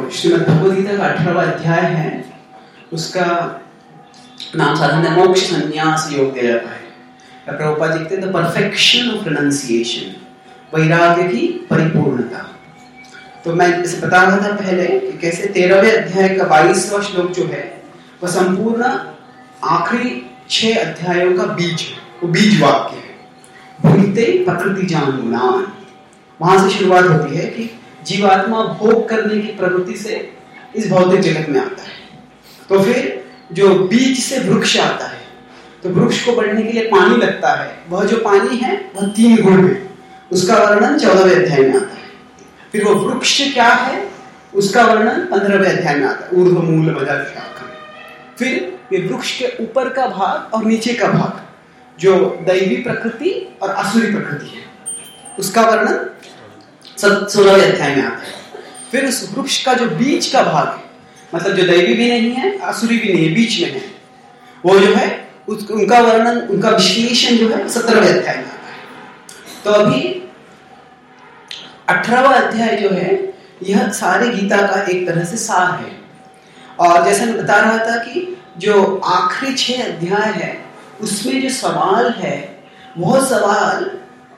श्रीमद् भगवद गीता का 18वां अध्याय है, उसका नाम साधारण मोक्ष संन्यास योग दिया जाता है। प्रभुपाद जी कहते हैं द परफेक्शन ऑफ रिनंसिएशन, वैराग्य की परिपूर्णता। तो मैं इसे बता रहा था पहले कि कैसे 13वें अध्याय का 22वां श्लोक जो है वह संपूर्ण आखिरी 6 अध्यायों का बीज है, वो बीज वाक्य है। भूलते प्रकृति जान गुणान, वहां से शुरुआत होती है कि जीवात्मा भोग करने की प्रवृत्ति से इस भौतिक जगत में आता है। तो फिर जो बीज से वृक्ष आता है, तो वृक्ष को बढ़ने के लिए पानी लगता है। वह जो पानी है वह 3 गुण है, उसका वर्णन 14वें अध्याय में आता है। फिर वो वृक्ष क्या है उसका वर्णन 15वें अध्याय में आता है, ऊर्ध्व मूल मध्य शाखा। फिर ये वृक्ष के ऊपर का भाग और नीचे का भाग जो दैवी प्रकृति और असुरी प्रकृति है, उसका वर्णन 16वें अध्याय में आता है। फिर उस वृक्ष का जो बीज का भाग है, मतलब जो दैवी भी नहीं है असुरी भी नहीं है, बीच में है, वो जो है उनका वर्णन, उनका विश्लेषण जो है 17वें अध्याय में आता है। तो अभी 18वां अध्याय जो है यह सारे गीता का एक तरह से सार है। और जैसे मैं बता रहा था कि जो आखिरी 6 अध्याय है उसमें जो सवाल है वह सवाल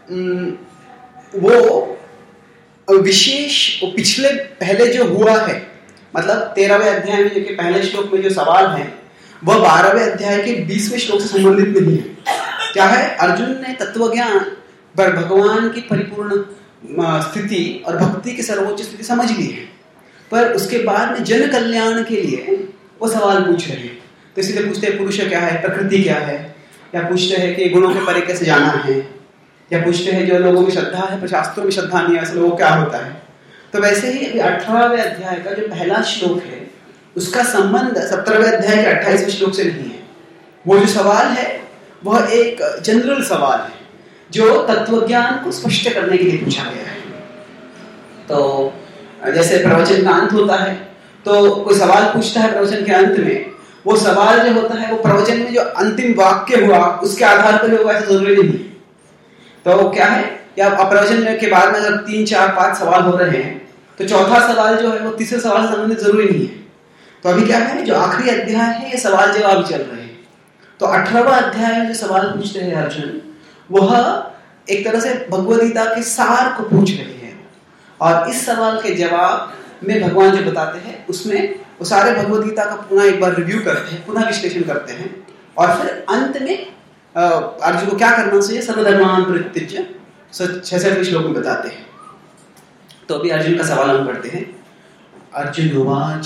वो विशेष पिछले पहले जो हुआ है, मतलब 13वें अध्याय में जो कि पहले श्लोक में जो सवाल है वह 12वें अध्याय के 20वें श्लोक से संबंधित नहीं है। क्या है, अर्जुन ने तत्वज्ञान पर भगवान की परिपूर्ण स्थिति और भक्ति की सर्वोच्च स्थिति समझ ली है, पर उसके बाद में जन कल्याण के लिए वो सवाल पूछ रहे हैं। तो इसलिए पूछते हैं पुरुष क्या है, प्रकृति क्या है, या पूछते हैं कि गुणों के परे कैसे जाना है, या पूछते हैं जो लोगों में श्रद्धा है पर शास्त्रों में श्रद्धा नहीं है, ऐसे लोगों क्या होता है। तो वैसे ही 18वें अध्याय का जो पहला श्लोक है उसका संबंध 17वें अध्याय के 28वें श्लोक से नहीं है। वो जो सवाल है वह एक जनरल सवाल है जो तत्वज्ञान को स्पष्ट करने के लिए पूछा गया है। तो जैसे प्रवचन का अंत होता है तो कोई सवाल पूछता है प्रवचन के अंत में, वो सवाल जो होता है वो प्रवचन में जो अंतिम वाक्य हुआ उसके आधार पर होगा ऐसा जरूरी नहीं है। तो क्या है, या प्रवचन के बाद में अगर 3, 4, 5 सवाल हो रहे हैं तो चौथा सवाल जो है वो तीसरे सवाल से संबंधित जरूरी नहीं है। तो अभी क्या है, जो आखिरी अध्याय है ये सवाल जवाब चल रहे हैं। तो 18वां अध्याय में जो सवाल पूछते हैं अर्जुन, वह एक तरह से भगवद गीता के सार को पूछ रहे हैं। और इस सवाल के जवाब में भगवान जो बताते हैं उसमें वो सारे भगवद गीता का पुनः एक बार रिव्यू करते हैं, पुनः विश्लेषण करते हैं, और फिर अंत में अर्जुन को क्या करना चाहिए, सर्वधर्मान् परित्यज्य 66वें श्लोक में बताते हैं। तो अभी अर्जुन का सवाल हम पढ़ते हैं। अर्जुन उवाच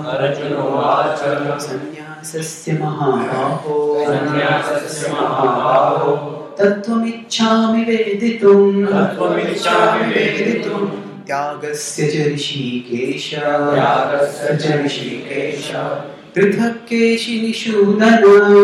संन्यासस्य महाबाहो तत्त्वमिच्छामि वेदितुम् त्यागस्य च ऋषिकेश पृथक् केशिनिषूदन।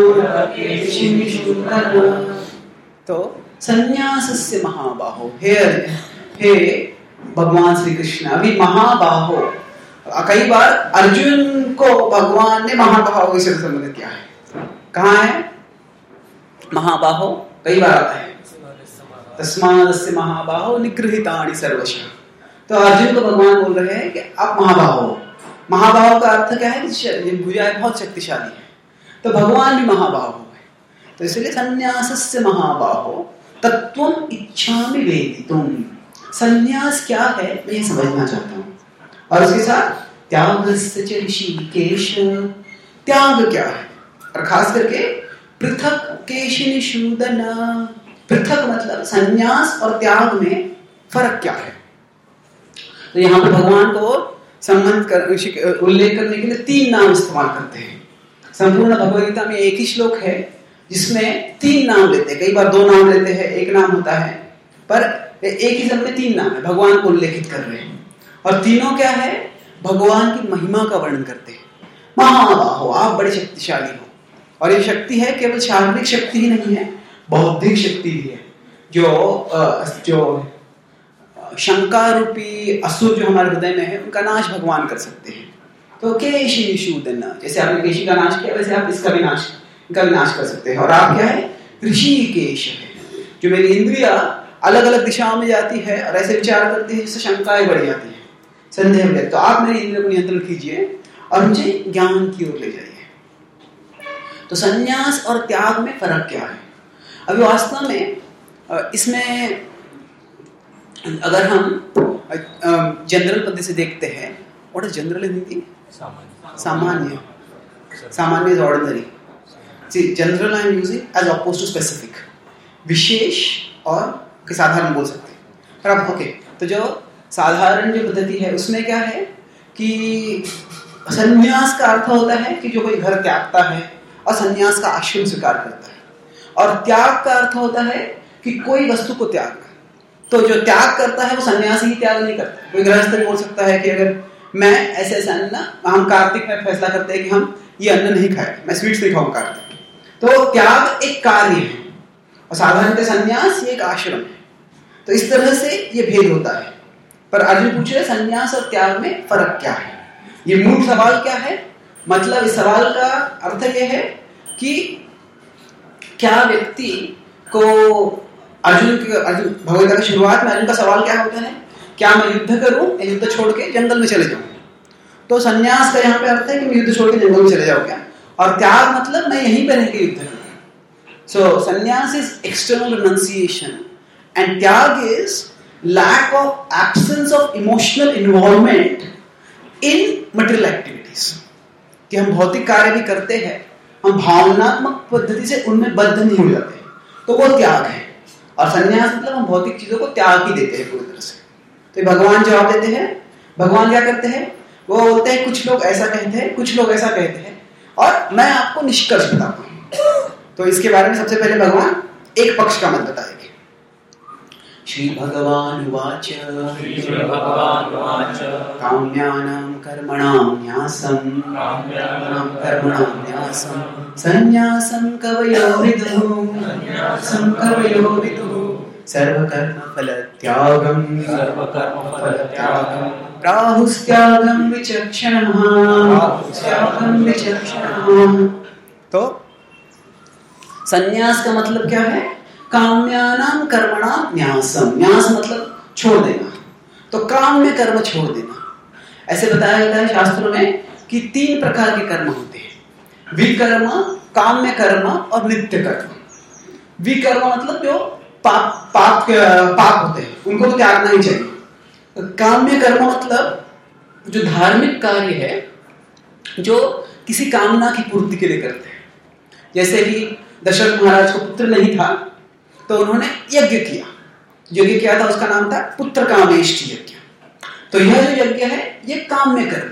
तो संन्यासस्य महाबाहो, हे भगवान श्री कृष्ण, अभी महाबाहो, कई बार अर्जुन को भगवान ने महाबाहो से संबंधित किया है। कहाँ है महाबाहो, कई बार आता है तस्मादस्य महाबाहो निगृहीतानि सर्वशः। तो अर्जुन को भगवान बोल रहे हैं कि आप महाबाहो। महाबाहो का अर्थ क्या है कि भुजाएं बहुत शक्तिशाली है, तो भगवान भी महाबाहो है। तो इसलिए संन्यासस्य महाबाहो तत्त्वम् इच्छामि वेदितुम्। संन्यास क्या है मैं ये समझना चाहता हूँ। और उसके साथ त्यागस्य च ऋषिकेश, त्याग क्या है, और खास करके पृथक् केशिनिषूदन। पृथक मतलब संन्यास और त्याग में फर्क क्या है। तो यहाँ पर भगवान को संबंध कर उल्लेख करने के लिए 3 नाम इस्तेमाल करते हैं। संपूर्ण भगवद गीता में एक ही श्लोक है जिसमें 3 नाम लेते हैं, कई बार 2 नाम लेते हैं, 1 नाम होता है, पर एक ही शब्द में 3 नाम है, भगवान को उल्लेखित कर रहे हैं। और तीनों क्या है, भगवान की महिमा का वर्णन करते हैं। महाबाहो, आप बड़े शक्तिशाली हो। और ये शक्ति है केवल शारीरिक शक्ति ही नहीं है, बौद्धिक शक्ति भी है। जो शंका रूपी असुर जो हमारे हृदय में है उनका नाश भगवान कर सकते हैं। तो केशिनिषूदन, जैसे आपने केशी का नाश किया वैसे आप इसका भी नाश कर सकते हैं। और आप क्या है, ऋषिकेश है। जो मेरी इंद्रिया अलग अलग दिशाओं में जाती है और ऐसे विचार करती है जिससे शंकाएं बढ़ जाती है, संदेह हो जाए। तो आप मेरे इंद्रियों को नियंत्रण कीजिए और मुझे ज्ञान की ओर ले जाइए। तो संन्यास और त्याग में फर्क क्या है? अभी वास्तव में इसमें अगर हम जनरल पद्धति से देखते हैं, what is general in Hindi? सामान्य। सामान्य is ordinary. See general I am using as oppose to specific. विशेष और साधारण बोल सकते हैं। पर अब ओके, तो जो साधारण जो पद्धति है उसमें क्या है कि संन्यास का अर्थ होता है कि जो कोई घर त्यागता है और संन्यास का आश्रम स्वीकार करता है, और त्याग का अर्थ होता है कि कोई वस्तु को त्यागना। तो जो त्याग करता है वो सन्यासी ही त्याग नहीं करता। कोई गृहस्थ भी बोल सकता है कि अगर मैं ऐसे अन्न, हम कार्तिक में फैसला करते हैं कि हम ये अन्न नहीं खाए, मैं स्वीट्स नहीं खाऊं कार्तिक, तो त्याग एक कार्य है और साधारणतः सन्यास ये एक आश्रम है। तो इस तरह से ये भेद होता है। पर अर्जुन पूछ रहे सन्यास और त्याग में फर्क क्या है? ये मूल सवाल क्या है? मतलब इस सवाल का अर्थ ये है कि क्या व्यक्ति को अर्जुन भगवद गीता की शुरुआत में अर्जुन का सवाल क्या होता है? क्या मैं युद्ध करूं या युद्ध छोड़ के जंगल में चले जाऊं? तो सन्यास का यहाँ पे अर्थ है कि मैं युद्ध छोड़ के जंगल में चले जाऊं क्या? और त्याग मतलब मैं यहीं पे रह के युद्ध करूं। सो सन्यास इज एक्सटर्नल रिनंसिएशन एंड त्याग is lack of absence of emotional involvement in material activities। कि हम भौतिक कार्य भी करते हैं, हम भावनात्मक पद्धति से उनमें बद्ध नहीं हो जाते, तो वो त्याग है। और संन्यास मतलब हम भौतिक चीजों को त्याग ही देते हैं पूरी तरह से। तो भगवान जवाब देते हैं। भगवान क्या करते हैं? वो बोलते हैं कुछ लोग ऐसा कहते हैं, कुछ लोग ऐसा कहते हैं, और मैं आपको निष्कर्ष बताता हूं। तो इसके बारे में सबसे पहले भगवान एक पक्ष का मत बताएंगे। श्री भगवान वाच काम्यानां कर्मणां न्यासं संन्यासं कवयो विदुः सर्वकर्म फल त्यागं प्राहुस्त्यागं विचक्षणः। तो संन्यास का मतलब क्या है? काम्यानां कर्मणां न्यासम। न्यास मतलब छोड़ देना, तो काम में कर्म छोड़ देना। ऐसे बताया जाता है शास्त्रों में कि 3 प्रकार के कर्म होते हैं: विकर्म, काम्य कर्म और नित्य कर्म। विकर्म मतलब जो पाप होते हैं उनको तो त्यागना ही चाहिए। काम्य कर्म मतलब जो धार्मिक कार्य है जो किसी कामना की पूर्ति के लिए करते हैं। जैसे कि दशरथ महाराज को पुत्र नहीं था तो उन्होंने यज्ञ किया था, उसका नाम था पुत्र कामेष्टि यज्ञ। तो यह जो यज्ञ है ये काम्य कर्म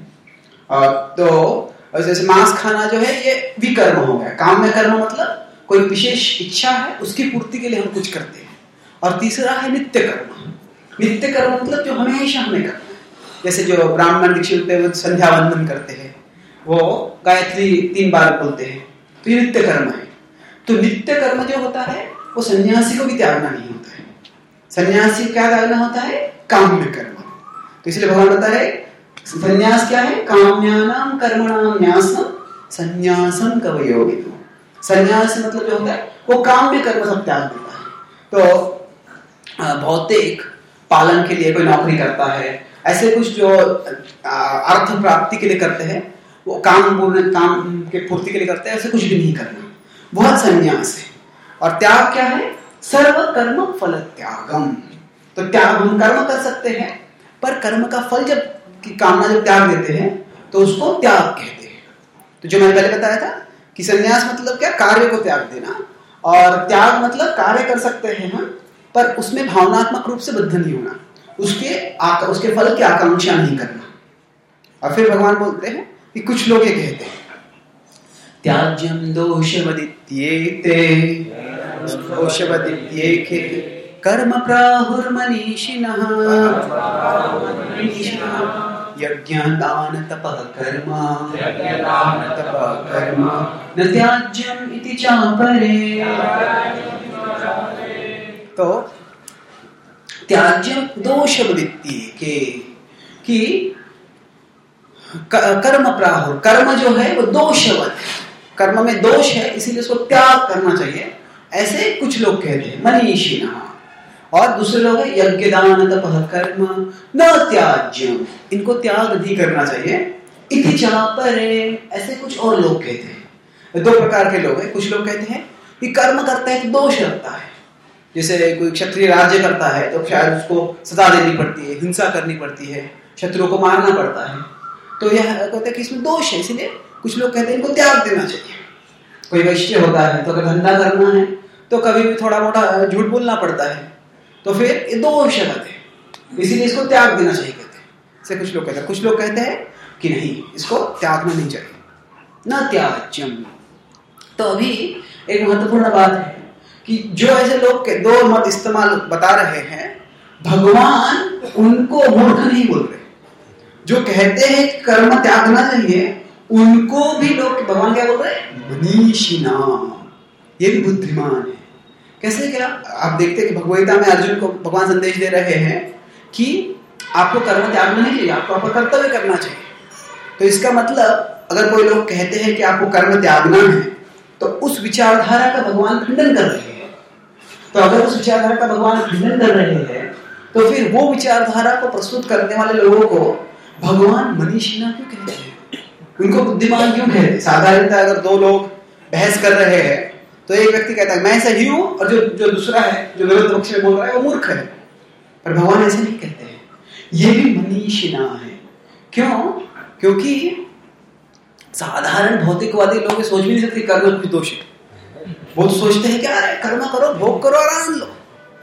है। तो जैसे मांस खाना जो है ये विकर्म हो गया। काम्य कर्म मतलब कोई विशेष इच्छा है उसकी पूर्ति के लिए हम कुछ करते हैं। और तीसरा है नित्य कर्म। नित्य कर्म मतलब जो हमेशा हमें करना है। जैसे जो ब्राह्मण दीक्षित होते हैं वो संध्या वंदन करते हैं, वो गायत्री 3 बार बोलते हैं, तो ये नित्य कर्म है। तो नित्य कर्म जो होता है वो सन्यासी को भी त्यागना नहीं होता है। सन्यासी क्या त्यागना होता है? काम्य कर्म। तो इसलिए भगवान बता रहे सन्यास क्या है? काम्यानां कर्मणां न्यासं संन्यासं कवयो विदुः। सन्यास मतलब जो होता है वो काम्य कर्म सब त्याग देता है। तो भौतिक पालन के लिए कोई नौकरी करता है, ऐसे कुछ जो अर्थ प्राप्ति के लिए करते हैं, वो काम के पूर्ति के लिए करते हैं, ऐसे कुछ भी नहीं करना, वह सन्यास है। और त्याग क्या है? सर्व कर्म फल त्यागम। तो त्याग हम कर्म कर सकते हैं, पर कर्म का फल जब की कामना जब त्याग देते हैं तो उसको त्याग कहते हैं। तो जो मैंने पहले बताया था कि संन्यास मतलब क्या? कार्य को त्याग देना, और त्याग मतलब कार्य कर सकते हैं हम, पर उसमें भावनात्मक रूप से बद्ध नहीं होना, उसके फल की आकांक्षा नहीं करना। और फिर भगवान बोलते हैं कि कुछ लोग ये कहते हैं त्याज्यम दोषवदित्येते कर्म प्राहुर्मनीषिणः यज्ञदान तपः कर्म न त्याज्यम इति चापरे। तो त्याज्यम दोषवदित्येके कि कर्म प्राहुर, कर्म जो है वो दोषवत है, कर्म में दोष है, इसीलिए उसको त्याग करना चाहिए, ऐसे कुछ लोग कहते हैं मनीषिणः। और दूसरे लोग हैं यज्ञ दान तपः कर्म न त्याज्यम, इनको त्याग नहीं करना चाहिए। इति चापरे, ऐसे कुछ और लोग कहते हैं। दो प्रकार के लोग हैं। कुछ लोग कहते हैं कि कर्म करता है तो दोष लगता है, जैसे कोई क्षत्रिय राज्य करता है तो शायद उसको सजा देनी पड़ती है, हिंसा करनी पड़ती है, शत्रुओं को मारना पड़ता है, तो यह कहते हैं कि इसमें दोष है, इसलिए कुछ लोग कहते हैं इनको त्याग देना चाहिए। कोई वैश्य होता है तो अगर धंधा करना है तो कभी भी थोड़ा मोटा झूठ बोलना पड़ता है, तो फिर ये दोष है, इसीलिए इसको त्याग देना चाहिए कहते हैं। ऐसे कुछ लोग कहते हैं। कुछ लोग कहते हैं कि नहीं, इसको त्यागना नहीं चाहिए, न त्याज्यम। तो अभी एक महत्वपूर्ण बात है कि जो ऐसे लोग के दो मत इस्तेमाल बता रहे हैं, भगवान उनको मूर्ख नहीं बोल रहे। जो कहते हैं कर्म त्यागना चाहिए, उनको भी लोग भगवान क्या बोल रहे हैं? मनीषिणा, ये भी बुद्धिमान है। कैसे? क्या आप देखते हैं कि भगवद गीता में अर्जुन को भगवान संदेश दे रहे हैं कि आपको कर्म त्यागना नहीं चाहिए, आपको अपना कर्तव्य करना चाहिए। तो इसका मतलब अगर कोई लोग कहते हैं कि आपको कर्म त्यागना है, तो उस विचारधारा का भगवान खंडन कर रहे हैं। तो अगर उस विचारधारा का भगवान खंडन कर रहे हैं, तो फिर वो विचारधारा को प्रस्तुत करने वाले लोगों को भगवान मनीषिणा क्यों कहते हैं? उनको बुद्धिमान क्यों कहते हैं? साधारणतः अगर दो लोग बहस कर रहे हैं तो एक व्यक्ति कहता है मैं सही हूं, और जो दूसरा है जो विरोध पक्ष में बोल रहा है वो मूर्ख है। पर भगवान ऐसे नहीं कहते हैं, ये भी मनीषिणा है। क्यों? क्योंकि साधारण भौतिकवादी लोग सोच भी नहीं सकते कर्म कुछ दोष है। वो तो सोचते हैं क्या है, कर्म करो, भोग करो, आराम लो।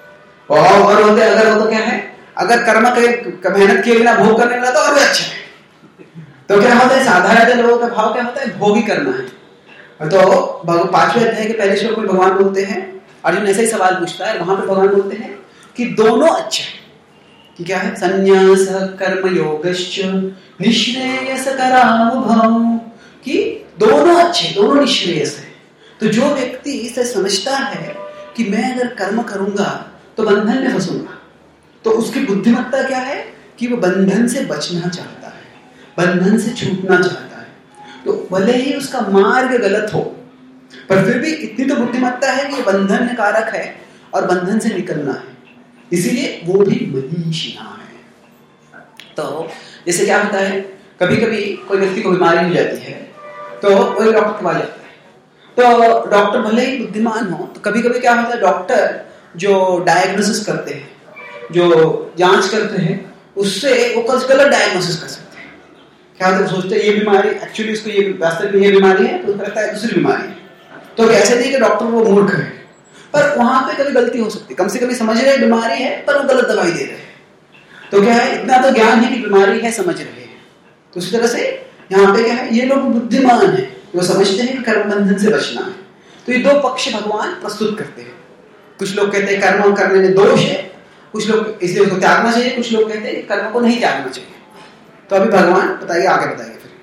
और होते अगर वो तो क्या है, अगर कर्म के मेहनत किए बिना भोग करने लगा तो और भी अच्छा है। तो क्या होता है, साधारण लोगों का भाव क्या होता है? भोग ही करना है। तो 5वें अध्याय के पहले श्लोक में भगवान बोलते हैं, अर्जुन ऐसा ही सवाल पूछता है, वहां पर भगवान बोलते हैं कि दोनों अच्छे हैं। कि क्या है? संन्यास कर्म योगश्च निःश्रेयस करावुभौ, कि दोनों अच्छे, दोनों निःश्रेयस है। तो जो व्यक्ति इसे समझता है कि मैं अगर कर्म करूंगा तो बंधन में फंसूंगा, तो उसकी बुद्धिमत्ता क्या है कि वो बंधन से बचना चाहता है, बंधन से छूटना चाहता है। तो भले ही उसका मार्ग गलत हो, पर फिर भी इतनी तो बुद्धिमत्ता है कि बंधन कारक है और बंधन से निकलना है, इसीलिए वो भी मनीषिणा है। तो जैसे क्या होता है, कभी कभी कोई व्यक्ति को बीमारी हो जाती है तो कोई डॉक्टर के पास जाता है, तो डॉक्टर भले ही बुद्धिमान हो, तो कभी कभी क्या होता है, डॉक्टर जो डायग्नोसिस करते हैं, जो जांच करते हैं, उससे वो गलत डायग्नोसिस कर सकते हैं। क्या होता है, सोचते हैं ये बीमारी एक्चुअली उसको ये वास्तव में ये बीमारी है, तो कहता है दूसरी बीमारी है। तो ऐसे नहीं कि डॉक्टर वो मूर्ख है, पर वहां पे कभी गलती हो सकती है। कम से कम समझ रहे बीमारी है पर वो गलत दवाई दे रहे हैं। तो क्या है, इतना तो ज्ञान है कि बीमारी है, समझ रहे हैं। तो उसी तरह से यहाँ पे क्या है, ये लोग बुद्धिमान है, वो समझते हैं कि कर्म बंधन से बचना है। तो ये दो पक्ष भगवान प्रस्तुत करते हैं। कुछ लोग कहते हैं कर्म करने में दोष है, कुछ लोग इसलिए उसको त्यागना चाहिए, कुछ लोग कहते हैं कर्म को नहीं त्यागना चाहिए। तो अभी भगवान बताइए, आगे बताइए फिर।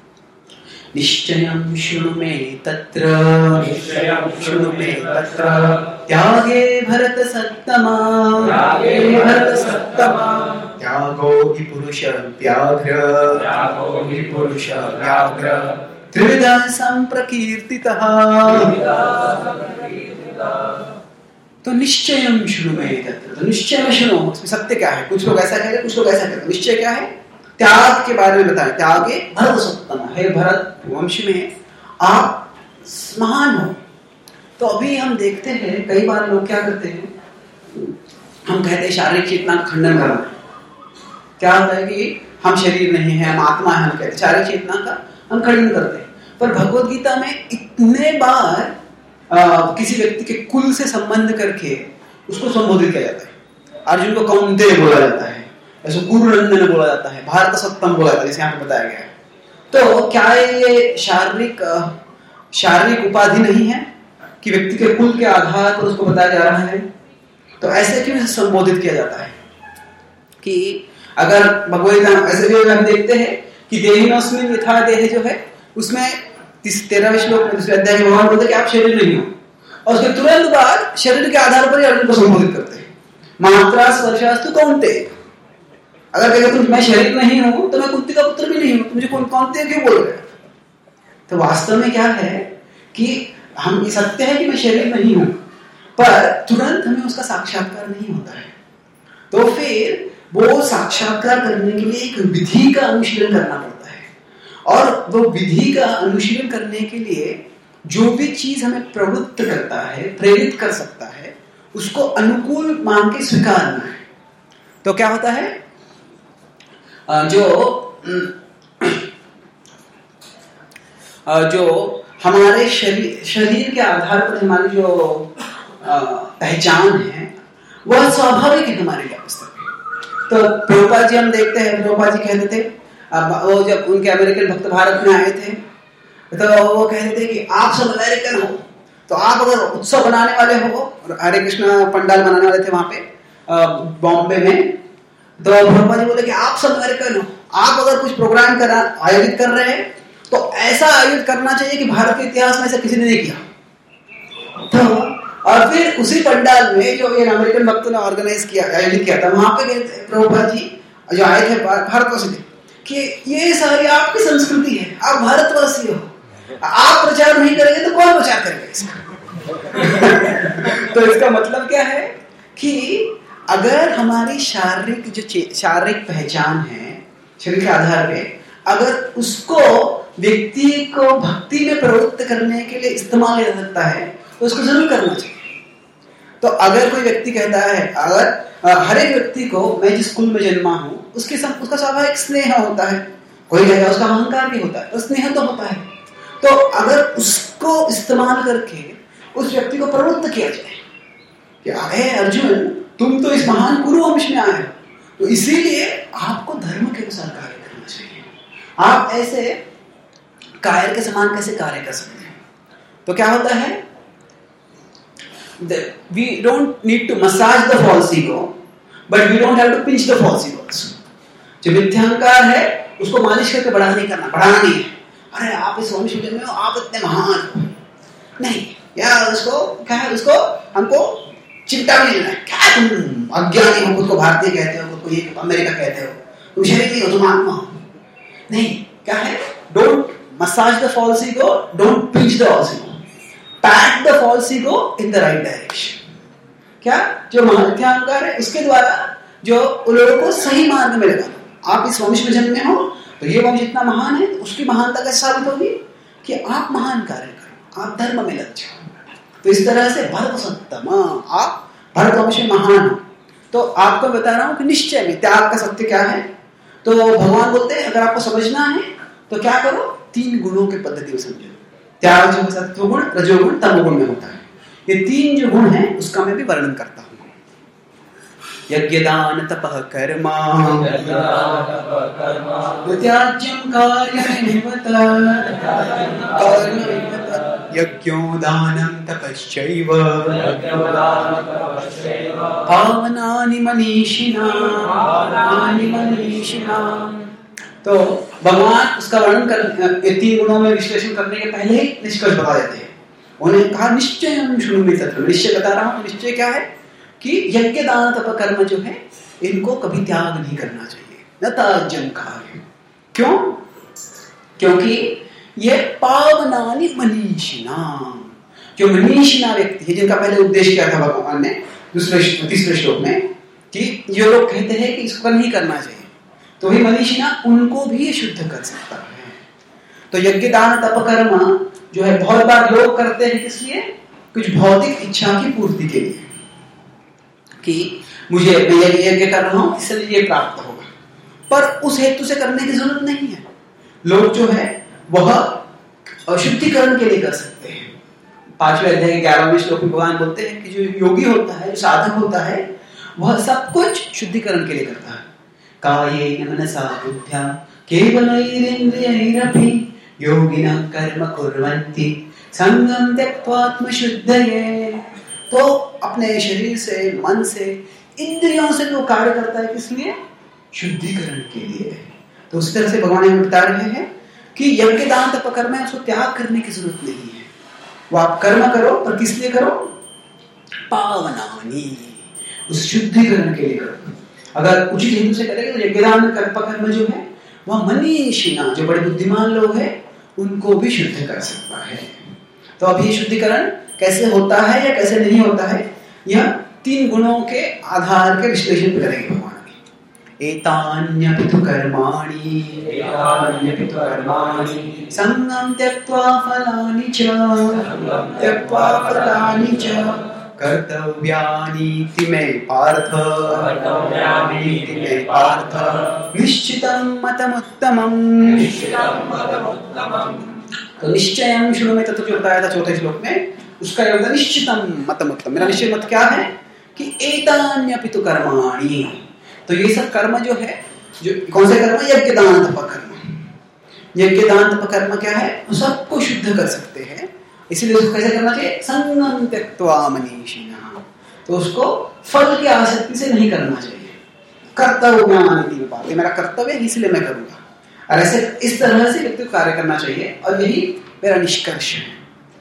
निश्चयं शृणु मे तत्र, निश्चयं शृणु मे तत्र त्यागे भरत सत्तमा, त्यागे भरत सत्तमा त्यागो हि पुरुष व्याघ्र, त्यागो हि पुरुष व्याघ्र त्रिविधा संप्रकीर्तितः। तो निश्चयं शृणु मे तत्र, तो निश्चय में सुनो, उसमें सत्य क्या है। कुछ लोग ऐसा कहते हैं, कुछ लोग ऐसा कहते हैं। निश्चय क्या है? त्याग के बारे में बताएं। त्यागे भरत सत्तम, हे भरत वंश में आप महान हो। तो अभी हम देखते हैं कई बार लोग क्या करते हैं, हम कहते हैं शारीरिक चेतना का खंडन करना। क्या होता है कि हम शरीर नहीं है, हम आत्मा है, हम कहते हैं शारीरिक चेतना का हम खंडन करते हैं। पर भगवद गीता में इतने बार किसी व्यक्ति के कुल से संबंध करके उसको संबोधित किया जाता है। अर्जुन को कौन्तेय बोला जाता है, ऐसे कुरुनंदन बोला जाता है, भारत सत्तम बोला जाता है, जैसे यहाँ पे बताया गया है। तो क्या ये शारीरिक उपाधि नहीं है कि व्यक्ति के कुल के आधार पर उसको बताया जा रहा है? तो ऐसे क्यों संबोधित किया जाता है कि अगर भगवद गीता ऐसे भी हम देखते हैं कि देहिनोऽस्मिन् यथा देह जो है, उसमें 13वें श्लोक में दूसरे अध्याय में भगवान बोलते हैं कि आप शरीर नहीं हो, और उसके तुरंत बाद शरीर के आधार पर ही अर्जुन को संबोधित करते हैं। मात्रा स्पर्शास्तु कौन्तेय, अगर कहेगा तुम मैं शरीर नहीं हूं तो मैं कुंती का पुत्र भी नहीं हूं, मुझे कौन्तेय क्यों बोल रहे? तो वास्तव में क्या है कि हम ये सत्य है कि मैं शरीर नहीं हूं, पर तुरंत हमें उसका साक्षात्कार नहीं होता है। तो फिर वो साक्षात्कार करने के लिए एक विधि का अनुशीलन करना पड़ता है, और वो विधि का अनुशीलन करने के लिए जो भी चीज हमें प्रवृत्त करता है, प्रेरित कर सकता है, उसको अनुकूल मान के स्वीकारना है। तो क्या होता है, जो हमारे शरीर के आधार पर हमारी जो पहचान है वह स्वाभाविक है हमारे लिए पुस्तक में। तो प्रभुपाद जी हम देखते हैं, प्रभुपाद जी कहते थे, वो जब उनके अमेरिकन भक्त भारत में आए थे तो वो कहते थे कि आप सब अमेरिकन हो, तो आप अगर उत्सव बनाने वाले हो, और हरे कृष्ण पंडाल बनाने वाले थे वहां पे बॉम्बे में, तो प्रभुपाद जी बोले कि आप सब अमेरिकन हो, आप अगर कुछ प्रोग्राम आयोजित कर रहे हैं तो ऐसा आयोजित करना चाहिए कि भारत के इतिहास में ऐसा किसी ने नहीं किया। तो और फिर उसी पंडाल में जो ये अमेरिकन भक्तों ने ऑर्गेनाइज किया, आयोजित किया था, वहां पे प्रभुपाद जी जो आए थे भारतवासी थे कि ये सारी आपकी संस्कृति है, आप भारतवासी हो, आप प्रचार नहीं करेंगे तो कौन प्रचार करेगा इसका? तो इसका मतलब क्या है कि अगर हमारी शारीरिक पहचान है, शरीर के आधार पे, अगर उसको व्यक्ति को भक्ति में प्रवृत्त करने के लिए इस्तेमाल किया सकता है तो उसको जरूर करना चाहिए। तो अगर कोई व्यक्ति कहता है, अगर हर एक व्यक्ति को, मैं जिस कुल में जन्मा हूं उसका स्वाभाविक स्नेह होता है, कोई कहेगा उसका अहंकार भी होता है, तो स्नेह तो होता है। तो अगर उसको इस्तेमाल करके उस व्यक्ति को प्रवृत्त किया जाए कि अरे अर्जुन, तुम तो इस महान कुरु वंश में आए हो, तो इसीलिए आपको धर्म के अनुसार कार्य करना चाहिए, आप ऐसे कायर के समान कैसे कार्य कर सकते हैं। तो क्या होता है, we don't need to massage the false ego, but we don't have to pinch the false ego also. जो मिथ्याहंकार है उसको मालिश करके बढ़ाना नहीं है। अरे आप इस वंश में हो, आप इतने महान हो, नहीं, या उसको क्या है, उसको हमको चिंता भी लेना है, क्या तुम अज्ञानी हो, खुद को भारतीय कहते हो, खुद को ये अमेरिका कहते हो, तुम शरीर नहीं हो, तुम आत्मा हो। नहीं, क्या है, don't massage the false ego, don't pinch the false ego, pat the false ego in the right direction. क्या जो मिथ्याहंकार है उसके द्वारा जो लोगों को सही मार्ग में लगा, आप इस वंश में जन्मे हो तो ये वंश इतना महान है, तो उसकी महानता कैसे साबित होगी कि आप महान कार्य करो, आप धर्म में लग जाओ। तो इस तरह से भरत सत्यम, आप भरत वंश में महान हो। तो आपको बता रहा हूं कि निश्चय में त्याग का सत्य क्या है। तो भगवान बोलते हैं अगर आपको समझना है तो क्या करो, 3 गुणों के पद्धति में समझो। त्याग जो सत्वगुण, रजोगुण, तमोगुण में होता है। ये 3 जो गुण हैं उसका मैं भी वर्णन करता हूँ। यज्ञ दान तपः कर्मा त्याज्यं कार्यमेवत यज्ञो दानं तपश्चैव पावनानि मनीषिणाम्। तो भगवान उसका वर्णन कर 3 गुणों में विश्लेषण करने के पहले ही निष्कर्ष बता देते हैं। उन्हें कहा निश्चय हम शृणुमि तत्र, निश्चय बता रहा हूँ। निश्चय क्या है कि यज्ञ दान तप कर्म जो है इनको कभी त्याग नहीं करना चाहिए, न त्याज्यं कार्य। क्यों? क्योंकि ये पावनानि मनीषिणाम्, जो मनीषिणा व्यक्ति है, जिनका पहले उपदेश किया था भगवान ने तीसरे श्लोक में, कि जो लोग कहते हैं कि इसको नहीं करना चाहिए, तो ही मनीषिणा उनको भी शुद्ध कर सकता है। तो यज्ञ दान तप कर्म जो है बहुत बार लोग करते हैं, किस लिए? कुछ भौतिक इच्छा की पूर्ति के लिए, कि मुझे मैं यज्ञ कर रहा हूं इसलिए ये प्राप्त होगा, पर उस हेतु से करने की जरूरत नहीं है। लोग जो है वह शुद्धिकरण के लिए कर सकते हैं। 5वें अध्याय के 11वें श्लोक में भगवान बोलते हैं कि जो योगी होता है, जो साधक होता है, वह सब कुछ शुद्धिकरण के लिए करता है। कायेन मनसा बुद्ध्या केवलैरेन्द्रियैरपि योगिनः कर्म कुर्वन्ति संगं त्यक्त्वा आत्मशुद्धये। तो अपने शरीर से, मन से, इंद्रियों से जो कार्य करता है, किस लिए? शुद्धिकरण के लिए। तो उस तरह से भगवान हमें बता रहे हैं कि यज्ञ दान तप कर्म है, उसको त्याग करने की जरूरत नहीं है। वो आप कर्म करो, पर किस लिए करो? पावनानि, उस शुद्धिकरण के लिए करो। अगर उचित हेतु से करेंगे तो यज्ञ दान तप कर्म जो है वह मनीषिणा, जो बड़े बुद्धिमान लोग हैं, उनको भी शुद्ध कर सकता है। तो अब ये शुद्धिकरण कैसे होता है या कैसे नहीं होता है, यह 3 गुणों के आधार के विश्लेषण करेंगे भगवान। एतान्यपितु कर्माणि संगं त्यक्त्वा फलानि च कर्तव्यानीति मे पार्थ निश्चितं मतमुत्तमम्। तो निश्चयं शुरू में तत्व जो बताया था चौथे श्लोक में, उसका मतलब निश्चितम मतमुत्तम। मेरा निश्चित मत क्या है कि एतान्यपितु कर्माणि, तो ये सब कर्म जो है, जो कौन से कर्म, यज्ञ दान तप कर्म। यज्ञ दान तप कर्म क्या है, सबको शुद्ध कर सकते हैं, इसलिए उसको कैसे करना चाहिए, संगम त्यक्त्वा मनीषिणः, तो उसको फल की आसक्ति से नहीं करना चाहिए। कर्तव्यानीति में बात है, मेरा कर्तव्य इसलिए मैं करूंगा, और ऐसे इस तरह से व्यक्ति को कार्य करना चाहिए, और यही मेरा निष्कर्ष है।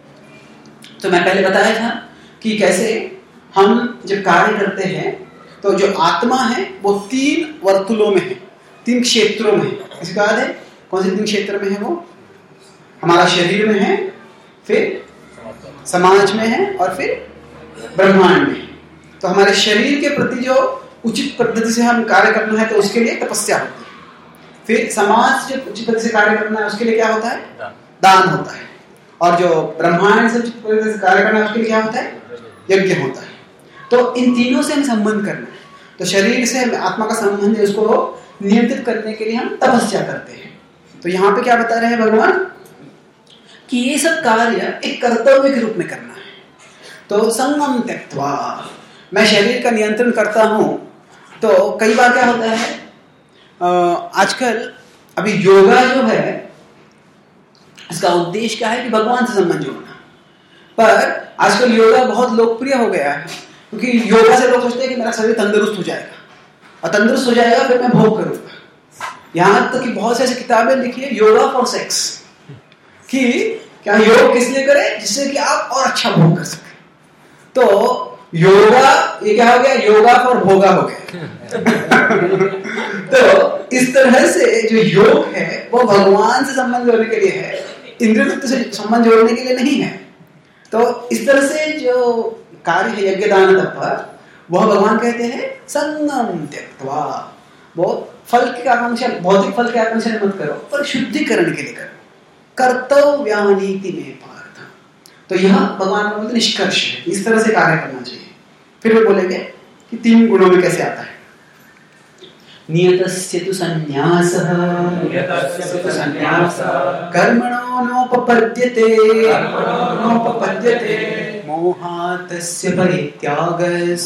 तो मैं पहले बताया था कि कैसे हम जब कार्य करते हैं तो जो आत्मा है वो 3 वर्तुलों में है, 3 क्षेत्रों में है। इसके बाद है कौन से 3 क्षेत्र में है, वो हमारा शरीर में है, फिर समाज में है, और फिर ब्रह्मांड में है। तो हमारे शरीर के प्रति जो उचित पद्धति से हम कार्य करना है तो उसके लिए तपस्या होती है। फिर समाज जो उचित पद्धति से कार्य करना है उसके लिए क्या होता है, दान होता है। और जो ब्रह्मांड से उचित पद्धति से कार्य करना है उसके लिए क्या होता है, यज्ञ होता है। तो इन तीनों से हम संबंध करना है। तो शरीर से आत्मा का संबंध है, उसको नियंत्रित करने के लिए हम तपस्या करते हैं। तो यहाँ पे क्या बता रहे हैं भगवान कि ये सब कार्य एक कर्तव्य के रूप में करना है। तो संगम त्यक्त्वा, मैं शरीर का नियंत्रण करता हूं, तो कई बार क्या होता है, आजकल अभी योगा जो है इसका उद्देश्य क्या है कि भगवान से संबंध जोड़ना। पर आजकल योगा बहुत लोकप्रिय हो गया है, क्योंकि योगा से लोग सोचते हैं कि मेरा शरीर तंदुरुस्त हो जाएगा, और तंदुरुस्त हो जाएगा फिर मैं भोग करूंगा। यहां तक कि बहुत से ऐसी किताबें लिखी है, योगा फॉर सेक्स, कि क्या योग किस लिए करें, जिससे कि आप और अच्छा भोग कर सके। तो योगा ये क्या हो गया, योगा फॉर भोगा हो गया। तो इस तरह से जो योग है वो भगवान से संबंध जोड़ने के लिए है, इंद्रिय तत्व से संबंध जोड़ने के लिए नहीं है। तो इस तरह से जो कार्य है यज्ञ दान तप, वह भगवान कहते हैं संगम त्यक्त्वा। वो फल की आकांक्षा, भौतिक फल की आकांक्षा मत करो, पर शुद्धिकरण के लिए करो। कर्तव्यानीति में पार्थ, तो यह भगवान का मतलब निष्कर्ष है, इस तरह से कार्य करना चाहिए। फिर वो बोलेंगे कि 3 गुणों में कैसे आता है। नियतस्य तु संन्यासः कर्मणो नोपपद्यते मोहातस्य परित्यागः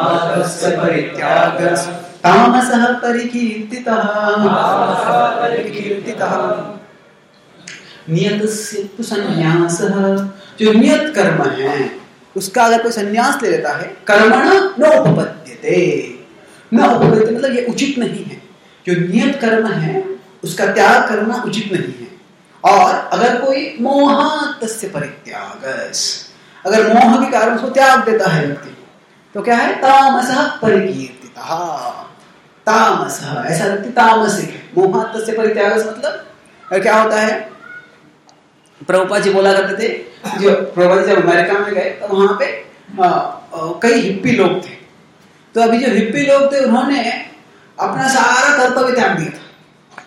तामसः परिकीर्तितः। नियतस्य तु संन्यासः, जो नियत कर्म है उसका अगर कोई संन्यास ले लेता है, कर्मण नोपपद्यते, नोपपद्यते मतलब ये उचित नहीं है। जो नियत कर्म है उसका त्याग करना उचित नहीं है। और अगर कोई मोहातस्य परित्यागः, अगर मोह के कारण उसको त्याग देता है व्यक्ति, तो क्या है, तामसः परिकीर्तितः। तामसः, ऐसा व्यक्ति तामसिक है। मोहातस्य परित्यागः मतलब क्या होता है, प्रभुपाद जी बोला करते थे, जो प्रभुपाद जब अमेरिका में गए तो वहां पे कई हिप्पी लोग थे। तो अभी जो हिप्पी लोग थे उन्होंने अपना सारा कर्तव्य त्याग दिया था।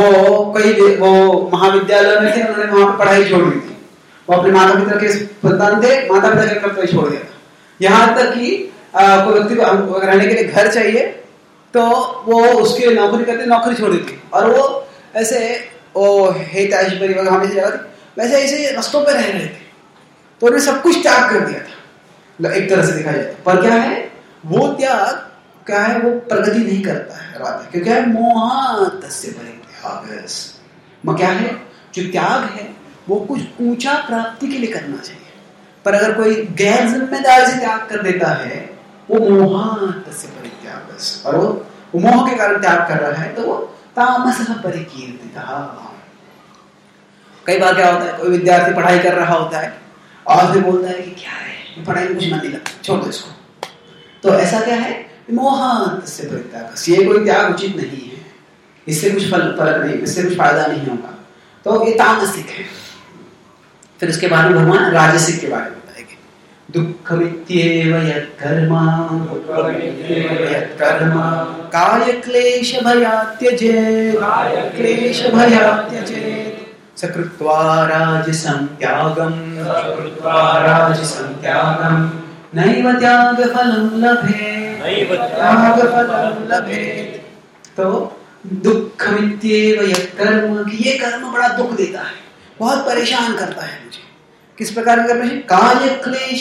वो महाविद्यालय में थे, उन्होंने वहां पर पढ़ाई छोड़ दी थी। वो अपने माता पिता के संतान थे, माता पिता के कर्तव्य छोड़ दिया था। यहाँ तक कि कोई व्यक्ति को रहने के लिए घर चाहिए तो वो उसके नौकरी करते, नौकरी छोड़ दी थी। और वो ऐसे हेताशबरी वगैरह हमेशा जगह थी, वैसे ऐसे रस्तों पे रह रहे थे। तो उन्हें सब कुछ त्याग कर दिया था, एक तरह से देखा जाए। पर क्या है, वो त्याग क्या है, वो प्रगति नहीं करता है राधा, क्योंकि है मोहातस्य परित्यागः। क्या है, जो त्याग है वो कुछ ऊंचा प्राप्ति के लिए करना चाहिए। पर अगर कोई गैर जिम्मेदार से त्याग कर देता है, वो मोहातस्य परित्यागः, और वो मोह के कारण त्याग कर रहा है, तो वो तामसः परिकीर्तितः। कई बार क्या होता है, कोई विद्यार्थी पढ़ाई कर रहा होता है और फिर बोलता है कि क्या है, पढ़ाई में कुछ मन नहीं लगता, छोड़ दो इसको। तो ऐसा क्या है, मोहातस्य परित्यागः, ये कोई त्याग उचित नहीं है, इससे कुछ फर्क नहीं, इससे कुछ फायदा नहीं होगा। तो ये तामसिक है। फिर उसके बाद में भगवान राजसिक के बारे में बताएंगे। दुःखमित्येव यत्कर्म कायक्लेशभयात् त्यजेत् सकृत्वा राजसं त्यागं नैव त्यागफलं लभेत्। तो दुःखमित्येव यत्कर्म, कि ये कर्म बड़ा दुख देता है, बहुत परेशान करता है मुझे। किस प्रकार का कर्म है? काय क्लेश,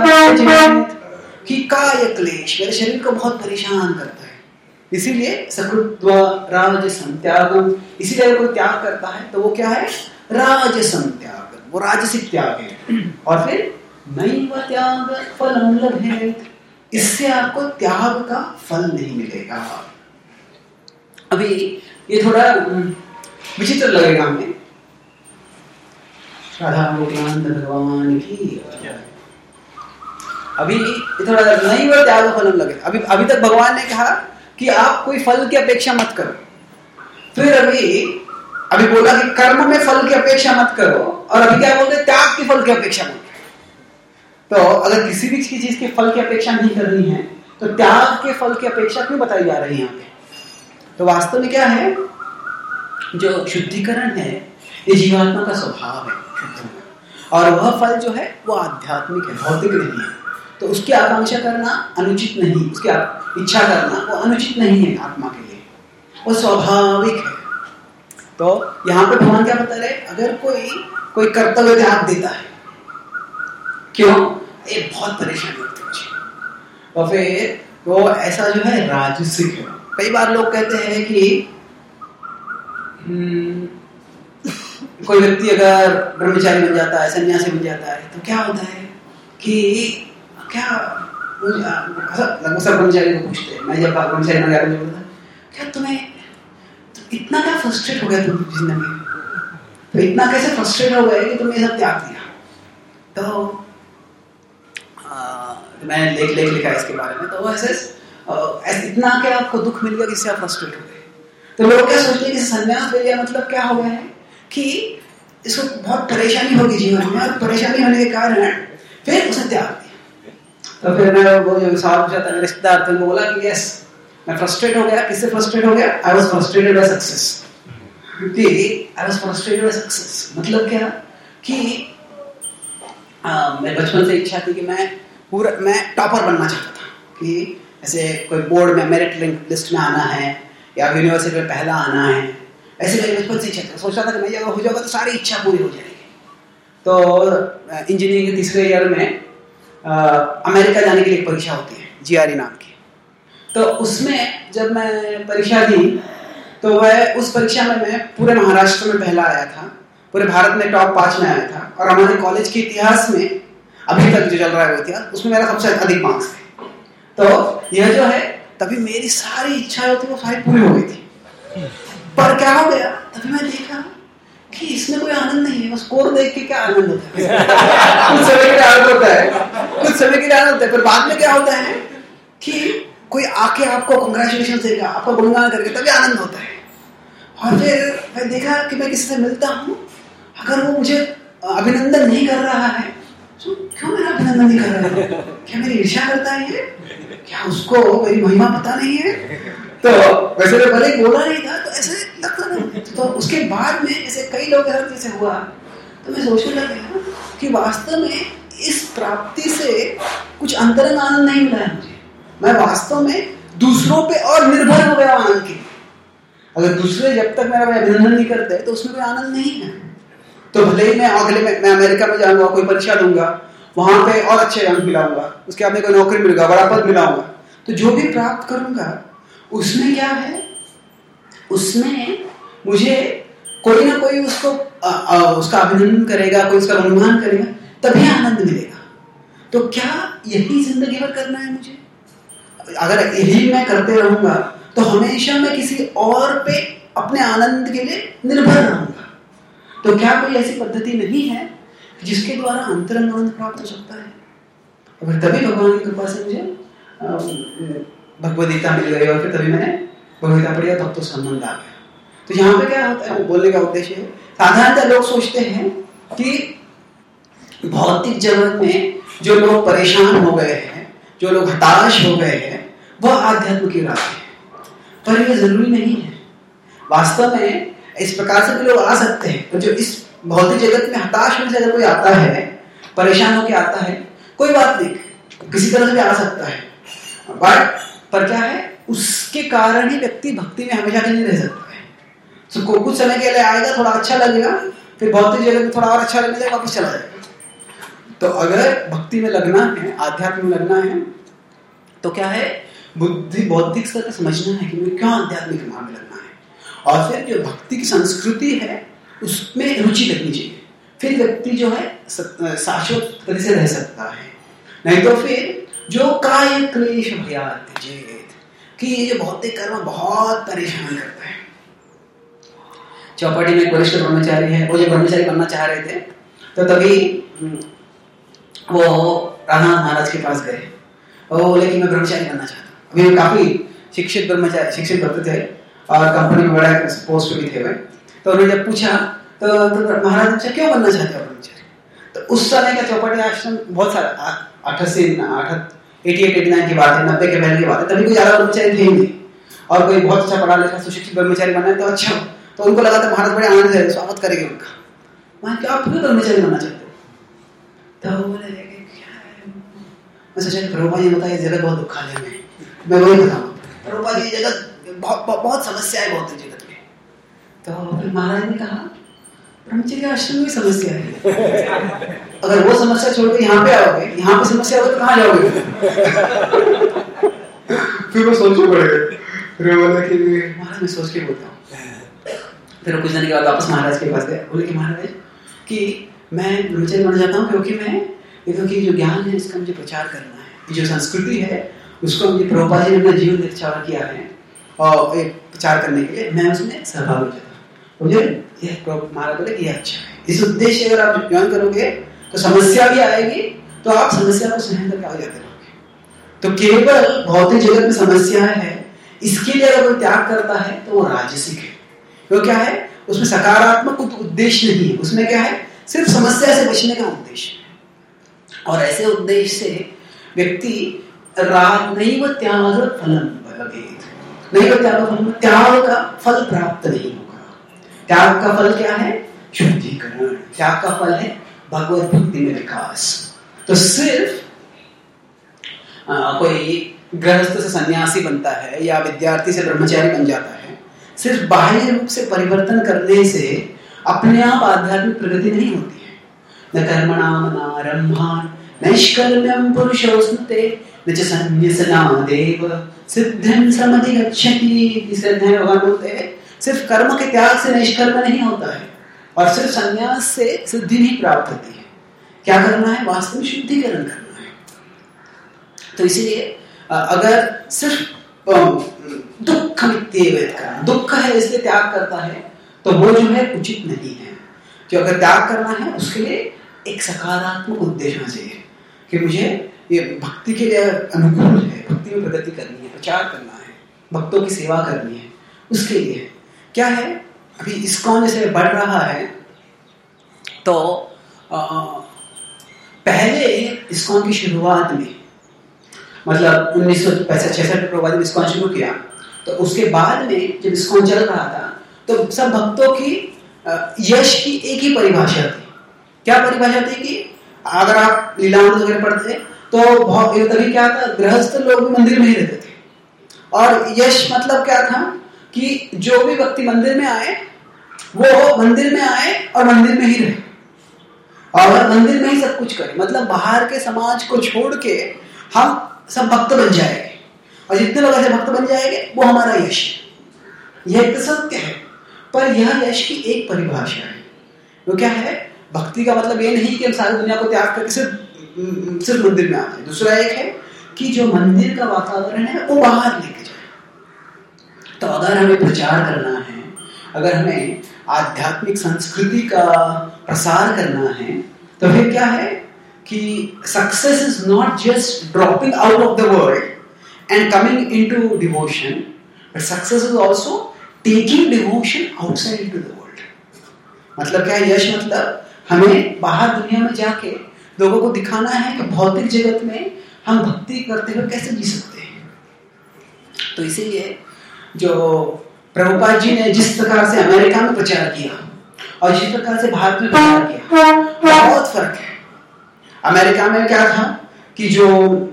कि काय क्लेश मेरे शरीर को बहुत परेशान करता है, इसीलिए सकृत्वा राजसं त्यागम, इसीलिए अगर कोई त्याग करता है तो वो क्या है? राजसं त्यागम, वो राजसिक त्याग है। और फिर नैव त्याग फलं लभेत्, इससे आपको त्याग का फल नहीं मिलेगा। अभी ये थोड़ा विचित्र लगेगा हमें। राधा गोविंद भगवान की। अभी ये थोड़ा नहीं वो त्याग फलम लगे। अभी तक भगवान ने कहा कि आप कोई फल की अपेक्षा मत करो, फिर अभी बोला कि कर्म में फल की अपेक्षा मत करो, और अभी क्या बोलते? त्याग के फल की अपेक्षा मत करो। तो अगर किसी भी चीज के फल की अपेक्षा नहीं करनी है तो त्याग के फल की अपेक्षा क्यों बताई जा रही है यहाँ पे? तो वास्तव में क्या है, जो शुद्धिकरण है ये जीवात्मा का स्वभाव है, और वह फल जो है वो आध्यात्मिक है, भौतिक नहीं है। तो उसकी आकांक्षा करना अनुचित नहीं, उसकी इच्छा करना वो अनुचित नहीं है आत्मा के लिए, वो स्वाभाविक है। तो यहाँ पे भगवान क्या बता रहे? अगर कोई कर्तव्य त्याग देता है, क्यों? ये बहुत परेशानी होती है मुझे, और फिर वो ऐसा जो है राजसिक है। कई बार लोग कहते हैं कि कोई व्यक्ति अगर ब्रह्मचारी बन जाता है, सन्यासी बन जाता है, तो क्या होता है कि क्या लगभग सब ब्रह्मचारी को पूछते हैं, मैं जब ब्रह्मचारी बन गया तो मुझे बोलता क्या तुम्हें इतना क्या फ्रस्ट्रेट हो गया तुम जिंदगी में, तो इतना कैसे फ्रस्ट्रेट हो गए कि तुमने सब त्याग दिया? तो मैंने लेख लिखा है इसके बारे में। तो ऐसे इतना क्या आपको दुख मिल गया किससे आप फ्रस्ट्रेट हो गए? तो लोग क्या सोचते हैं कि संन्यास ले लिया मतलब क्या हो गया है कि इसको बहुत परेशानी होगी जीवन में, और परेशानी होने के कारण फिर उसने त्याग दिया। तो फिर मैं वो जो साहब जाता है रिश्तेदार थे, उनको बोला कि यस मैं फ्रस्ट्रेट हो गया। किससे फ्रस्ट्रेट हो गया? I was frustrated by success. कि I was frustrated by success मतलब क्या कि मेरे बचपन से इच्छा थी कि मैं टॉपर बनना चाहता था, कि ऐसे कोई बोर्ड में मेरिट लिस्ट में आना है या यूनिवर्सिटी में पहला आना है, ऐसे मेरे बचपन से इच्छा था। सोचता था कि मैं जब हो जाऊंगा तो सारी इच्छा पूरी हो जाएगी। तो इंजीनियरिंग के तीसरे ईयर में अमेरिका जाने के लिए एक परीक्षा होती है, GRE नाम की। तो उसमें जब मैं परीक्षा दी तो वह उस परीक्षा में मैं पूरे महाराष्ट्र में पहला आया था, पूरे भारत में टॉप 5 में आया था, और हमारे कॉलेज के इतिहास में अभी तक जो चल रहा है वो इतिहास, उसमें मेरा सबसे अधिक मार्क्स थे। तो यह जो है तभी मेरी सारी इच्छाएं होती वो सारी पूरी हो गई थी। पर क्या हो गया, तभी मैं देखा कि इसमें कोई आनंद नहीं है। बस स्कोर देख के क्या आनंद होता है? कुछ समय के लिए आनंद होता है, कुछ समय के लिए आनंद होता है, पर बाद में क्या होता है कि कोई आके आपको कांग्रेचुलेशन देगा, आपका गुणगान करके, तभी आनंद होता है। और फिर मैं देखा कि मैं किसी से मिलता हूँ, अगर वो मुझे अभिनंदन नहीं कर रहा है तो क्यों मेरा अभिनंदन नहीं कर रहा है? क्या मेरी ईर्ष्या करता है ये? क्या उसको मेरी महिमा पता नहीं है? तो वैसे तो भले बोला नहीं था, तो ऐसे लगता था। तो उसके बाद में ऐसे कई लोग जैसे हुआ, तो मैं सोचने लगा कि वास्तव में इस प्राप्ति से कुछ अंतरंग आनंद नहीं मिला है मुझे। मैं वास्तव में दूसरों पे और निर्भर हो गया आनंद के। अगर दूसरे जब तक मेरा अभिनंदन नहीं करते तो उसमें कोई आनंद नहीं है। तो भले ही मैं अमेरिका में जाऊंगा, कोई परीक्षा दूंगा, वहां पे और अच्छे अंक मिलाऊंगा, उसके बाद में कोई नौकरी मिलेगा, बड़ा पद मिलाऊंगा, तो जो भी प्राप्त करूंगा उसमें क्या है, उसमें मुझे कोई ना कोई उसको उसका अभिनंदन करेगा, कोई उसका गुणगान करेगा, तभी आनंद मिलेगा। तो क्या यही जिंदगी भर करना है मुझे? अगर यही मैं करते रहूंगा तो हमेशा मैं किसी और पे अपने आनंद के लिए निर्भर रहूंगा। तो क्या कोई ऐसी पद्धति नहीं है जिसके द्वारा अंतरंग आनंद प्राप्त हो सकता है? अगर तभी भगवान की कृपा से मुझे भगवद गीता मिल गई, और फिर तभी मैंने भगवद गीता पढ़ी, तब तो संबंध आ गया। तो यहाँ पे क्या होता है, बोलने का उद्देश्य है, साधारणतः लोग सोचते हैं कि भौतिक जगत में जो लोग परेशान हो गए हैं, जो लोग हताश हो गए हैं, वह आध्यात्म की राह है। पर यह जरूरी नहीं है। वास्तव में इस प्रकार से भी लोग आ सकते हैं। तो जो इस भौतिक जगत में हताश होने से अगर कोई आता है, परेशान होकर आता है, कोई बात नहीं, किसी तरह से भी आ सकता है। पर क्या है, उसके कारण ही व्यक्ति भक्ति में हमेशा के लिए रह सकता है। तो कुछ समय के लिए आएगा, थोड़ा अच्छा लगेगा, फिर भौतिक जगत में थोड़ा और अच्छा लगने जाएगा, वापस चला जाएगा। तो अगर भक्ति में लगना है, आध्यात्म में लगना है, तो क्या है, बुद्धि बौद्धिक स्तर पर समझना है कि मुझे क्यों आध्यात्मिक मार्ग में लगना है, और फिर जो भक्ति की संस्कृति है उसमें रुचि लगनी चाहिए। फिर व्यक्ति जो है शाश्वत तरह से रह सकता है। नहीं तो फिर जो काय क्लेश भयात त्यजेत, कि ये जो भौतिक कर्म बहुत परेशान करता है। चौपाटी में एक वरिष्ठ ब्रह्मचारी है, वो जो ब्रह्मचारी बनना चाह रहे थे, तो तभी वो रामनाथ महाराज के पास गए और वो बोले कि मैं ब्रह्मचारी बनना चाहता हूँ। अभी वो काफी शिक्षित ब्रह्मचारी, शिक्षित भक्त थे और कंपनी में बड़ा पोस्ट पे भी थे वे। तो उन्होंने जब पूछा तो महाराज ने पूछा क्यों बनना चाहते हो ब्रह्मचारी? तो उस समय का चौपाटी आश्रम बहुत सारा 88-89 की बात है, 90 के पहले की बात है, तभी कोई ज्यादा ब्रह्मचारी थे ही नहीं। और कोई बहुत अच्छा पढ़ा लिखा सुशिक्षित ब्रह्मचारी बना है तो अच्छा, तो उनको लगा था महाराज बड़े आनंद से स्वागत करेंगे उनका। वहां क्या आप क्यों ब्रह्मचारी बनना चाहते हो? तो बोले मैं सोचा प्रभुपाद जी बताइए जगत बहुत दुखालय में, मैं वही बताऊँ प्रभुपाद जी जगत बहुत समस्या है बहुत जगत में। तो फिर महाराज ने कहा ब्रह्मचर्य आश्रम में समस्या है, अगर वो समस्या छोड़ के यहाँ पे आओगे, यहाँ पे समस्या होगी तो कहाँ जाओगे? फिर वो सोच के पड़ गए, फिर बोला कि महाराज मैं सोच के बोलता हूँ। फिर कुछ दिन के बाद वापस महाराज के पास गए, बोले कि महाराज कि मैं ब्रह्मचर्य बनना चाहता हूँ क्योंकि जो ज्ञान है इसका मुझे प्रचार करना है, जो संस्कृति है उसको मुझे प्रभुपाद जी ने अपना जीवन निर्चार किया है और एक प्रचार करने के लिए मैं उसमें सहभागी हो जाता हूँ। मुझे यह महाराज बोले कि अच्छा है, इस उद्देश्य अगर आप ज्ञान करोगे तो समस्या भी आएगी, तो आप समस्या को सहन करके आगे जाते रहोगे। तो केवल भौतिक जगत में समस्या है, इसके लिए अगर कोई त्याग करता है तो वो राजसिक है। तो क्या है, उसमें सकारात्मक उद्देश्य नहीं है, उसमें क्या है सिर्फ समस्या से बचने का उद्देश्य है। और ऐसे उद्देश्य से व्यक्ति नहीं वो त्याग फलम नहीं वो त्याग का फल प्राप्त नहीं होगा। त्याग का फल क्या है? शुद्धिकरण। त्याग का फल है भगवत भक्ति में विकास। तो सिर्फ कोई गृहस्थ से सन्यासी बनता है या विद्यार्थी से ब्रह्मचारी बन जाता है, सिर्फ बाह्य रूप से परिवर्तन करने से अपने आप आध्यात्मिक प्रगति नहीं होती है। न कर्मणाम नारंभान नैष्कर्म्यं पुरुषोस्नुते न च संन्यसनादेव सिद्धिं समधिगच्छति। इस अध्याय भगवान बोलते हैं सिर्फ कर्म के त्याग से निष्कर्म नहीं होता है और सिर्फ संन्यास से सिद्धि नहीं प्राप्त होती है। क्या करना है? वास्तव में शुद्धिकरण करना है। तो इसीलिए अगर सिर्फ दुख दुख है इसलिए त्याग करता है तो वो जो है उचित नहीं है। जो अगर त्याग करना है उसके लिए एक सकारात्मक उद्देश्य होना चाहिए कि मुझे ये भक्ति के लिए अनुकूल है, भक्ति में प्रगति करनी है, प्रचार करना है, भक्तों की सेवा करनी है। उसके लिए क्या है, अभी इस्कॉन जैसे बढ़ रहा है तो पहले इस्कॉन की शुरुआत में मतलब 1965-66 में प्रभुपाद ने इस्कॉन शुरू किया, तो उसके बाद में जब इस्कॉन चल रहा था तो सब भक्तों की यश की एक ही परिभाषा थी। क्या परिभाषा थी कि अगर आप लीलामृत वगैरह पढ़ते तो तभी क्या था, गृहस्थ लोग भी मंदिर में ही रहते थे और यश मतलब क्या था कि जो भी व्यक्ति मंदिर में आए वो मंदिर में आए और मंदिर में ही रहे और मंदिर में ही सब कुछ करे। मतलब बाहर के समाज को छोड़ के हम सब भक्त बन जाएंगे और जितने लोग ऐसे भक्त बन जाएंगे वो हमारा यश है। यह एक सत्य है, पर यह यश की एक परिभाषा है। वो क्या है, भक्ति का मतलब ये नहीं कि हम सारी दुनिया को त्याग करके सिर्फ मंदिर में आ जाए। दूसरा एक है कि जो मंदिर का वातावरण है वो बाहर लेके जाए। तो अगर हमें प्रचार करना है, अगर हमें आध्यात्मिक संस्कृति का प्रसार करना है, तो फिर क्या है कि success is not just dropping out of the world and coming into devotion, but success is also taking devotion outside into the world. मतलब क्या है, यश मतलब हमें बाहर दुनिया में जाके लोगों को दिखाना है कि भौतिक जगत में हम भक्ति करते हुए कैसे जी सकते हैं। तो इसीलिए जो प्रभुपाद जी ने जिस प्रकार से अमेरिका में प्रचार किया और जिस प्रकार से भारत में प्रचार किया, बहुत फर्क है। अमेरिका में क्या था कि जो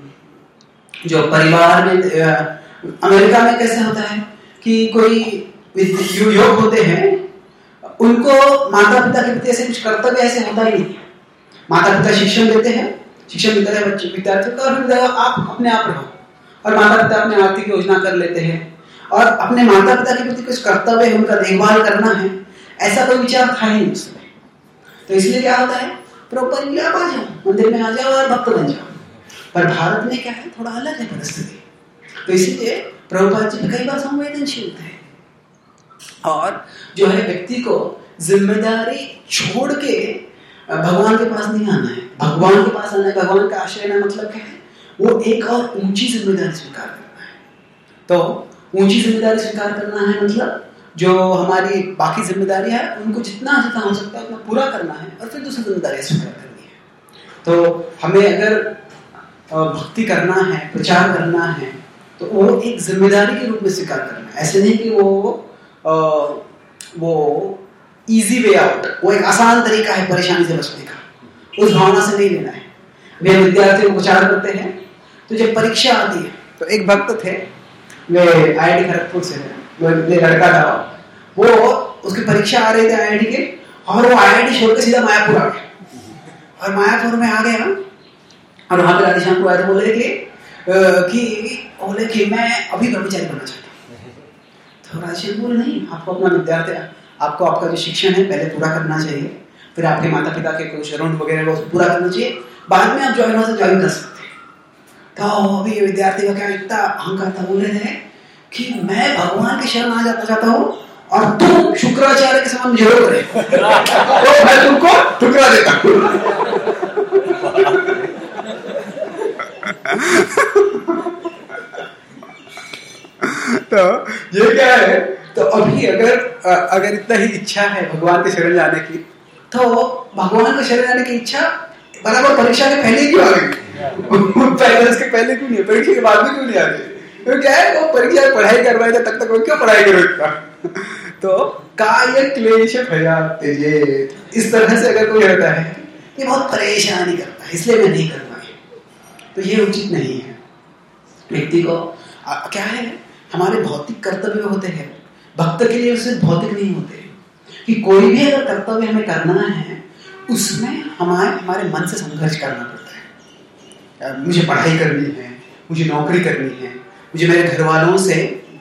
परिवार में अमेरिका में कैसे होता है कि कोई युवक होते हैं, उनको माता पिता के प्रति ऐसे कुछ कर्तव्य ऐसे होता ही नहीं। माता पिता शिक्षण देते हैं, शिक्षण देते हैं बच्चे विद्यार्थियों का, और आप अपने आप रहो, और माता पिता अपने आर्थिक योजना कर लेते हैं, और अपने माता पिता के प्रति कुछ कर्तव्य है, उनका देखभाल करना है, ऐसा कोई विचार था ही नहीं उसमें। तो इसलिए क्या होता है, प्रॉपर आप आ जाओ, मंदिर में आ जाओ और भक्त बन जाओ। पर भारत में क्या है, थोड़ा अलग है परिस्थिति। तो इसीलिए प्रभुपाद जी कई बार संवेदनशील थे, और जो है व्यक्ति को जिम्मेदारी छोड़ के भगवान के पास नहीं आना है, भगवान के पास आना है, भगवान का आश्रय लेना मतलब क्या है, वो एक और ऊंची जिम्मेदारी स्वीकार करना है। तो ऊंची जिम्मेदारी स्वीकार करना है मतलब जो हमारी बाकी जिम्मेदारियां हैं उनको जितना हो सकता है उतना पूरा करना है, और फिर दूसरी जिम्मेदारी स्वीकार करनी है। तो हमें अगर भक्ति करना है, प्रचार करना है, तो वो एक जिम्मेदारी के रूप में स्वीकार करना है। ऐसे नहीं कि वो इजी वे आउट, वो एक आसान तरीका है परेशानी से बचने का, उस भावना से नहीं लेना है। वे विद्यार्थियों को प्रचार करते हैं, तो जब परीक्षा आती है, तो एक भक्त थे, वे IIT खड़गपुर से थे, लड़का था वो, उसकी परीक्षा आ रही थी IIT के, और वो IIT छोड़ के सीधा मायापुर आ गया। और मायापुर में आ गया और वहां पे राधेश्याम को आए तो बोले कि मैं अभी ब्रह्मचारी बनना चाहता हूँ। तो राधेश्याम बोले नहीं, आपको अपना विद्यार्थी, आपको आपका जो शिक्षण है पहले पूरा करना चाहिए, फिर आपके माता पिता के कुछ ऋण वगैरह वो पूरा करना चाहिए, बाद में आप ज्वाइन कर सकते हैं। तो अभी विद्यार्थी का क्या इतना अहंकार था, बोले थे कि मैं भगवान के शरण आ जाता चाहता हूँ, और तुम शुक्राचार्य के समान जरूर करे, तो मैं तुमको ठुकरा देता हूँ। तो ये क्या है, तो अभी अगर इतना ही इच्छा है भगवान के शरण जाने की, तो भगवान के शरण जाने की इच्छा बराबर परीक्षा के पहले क्यों आ गई? के पहले क्यों नहीं, परीक्षा के बाद में क्यों नहीं आ गई? तो क्या है, वो परीक्षा में पढ़ाई कर रहे थे, तब तक वो क्यों पढ़ाई करेगा? तो काय क्लेश भया त्यजेत, इस तरह से अगर कोई होता है ये बहुत परेशानी करता है, इसलिए मैं नहीं करूँगा, तो ये उचित नहीं है। व्यक्ति को क्या है, हमारे भौतिक कर्तव्य होते हैं, भक्त के लिए सिर्फ भौतिक नहीं होते, कि कोई भी अगर कर्तव्य हमें करना है उसमें हमारे मन से संघर्ष करना पड़ता है। मुझे पढ़ाई करनी है, मुझे नौकरी करनी है, मुझे मेरे घर वालों से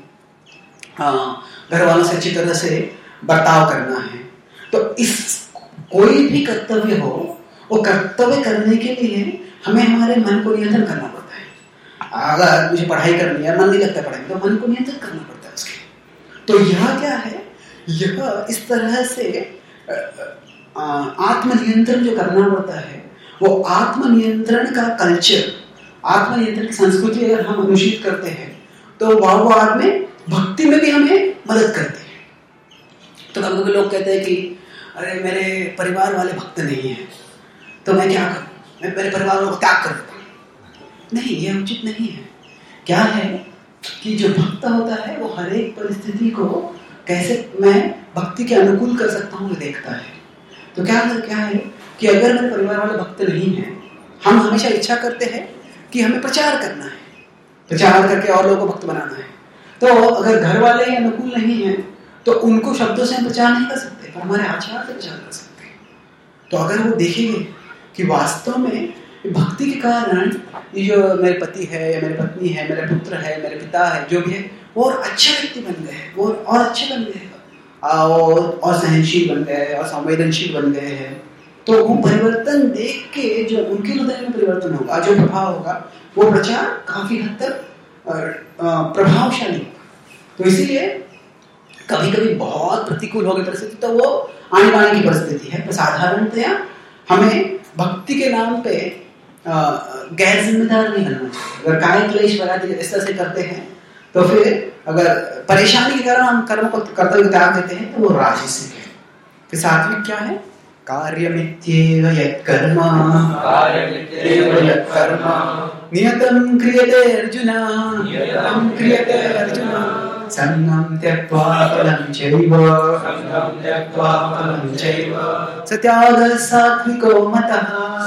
अच्छी तरह से बर्ताव करना है। तो इस कोई भी कर्तव्य हो, वो कर्तव्य करने के लिए हमें हमारे मन को नियंत्रण करना पड़ता है। अगर मुझे पढ़ाई करनी है, मन नहीं लगता पढ़ाई, तो मन को नियंत्रण करना पड़ता है उसके। तो यह क्या है, यह इस तरह से आत्मनियंत्रण जो करना पड़ता है, वो आत्मनियंत्रण का कल्चर, आत्मनियंत्रण की संस्कृति अगर हम अनुष्ठित करते हैं, तो वह बाद में भक्ति में भी हमें मदद करती है। तो कभी कभी लोग कहते हैं कि अरे मेरे परिवार वाले भक्त नहीं है, तो मैं क्या करूं, मैं मेरे परिवार वालों को त्याग कर देता हूं। नहीं, यह उचित नहीं है। क्या है कि जो भक्त होता है वो हर एक परिस्थिति को कैसे मैं भक्ति के अनुकूल कर सकता हूँ, देखता है। तो क्या है कि अगर मेरे परिवार वाले भक्त नहीं हैं, हम हमेशा इच्छा करते हैं कि हमें प्रचार करना है, प्रचार करके और लोगों को भक्त बनाना है। तो अगर घर वाले ही अनुकूल नहीं हैं, तो उनको शब्दों से हम प्रचार नहीं कर सकते, पर हमारे आचार से प्रचार कर सकते हैं। तो अगर वो देखेंगे कि वास्तव में भक्ति के कारण ये जो मेरे पति है या मेरी पत्नी है, मेरे पुत्र है, मेरे पिता है, जो भी है, वो और अच्छे व्यक्ति बन गए, वो और अच्छे बन गए, और सहनशील बन गए, और संवेदनशील बन गए हैं, तो वो परिवर्तन देख के जो उनके हृदय में परिवर्तन होगा, जो प्रभाव होगा, वो प्रचार काफी हद तक प्रभावशाली होगा। तो इसीलिए कभी कभी बहुत प्रतिकूल हो गई परिस्थिति, तो वो आने वाने की परिस्थिति है, पर साधारणतया हमें भक्ति के नाम पे गैर जिम्मेदार नहीं बनना चाहिए। अगर काय क्लेश वगैरह इस तरह से करते हैं, तो फिर अगर परेशानी के कारण हम कर्म को कर्तव्य त्याग देते हैं, तो वो राजसिक है। फिर सात्विक क्या है, कार्यमित्येव यत्कर्म नियतं क्रियते अर्जुन संगं त्यक्त्वा फलं चैव सत्यागः सात्विको मतः।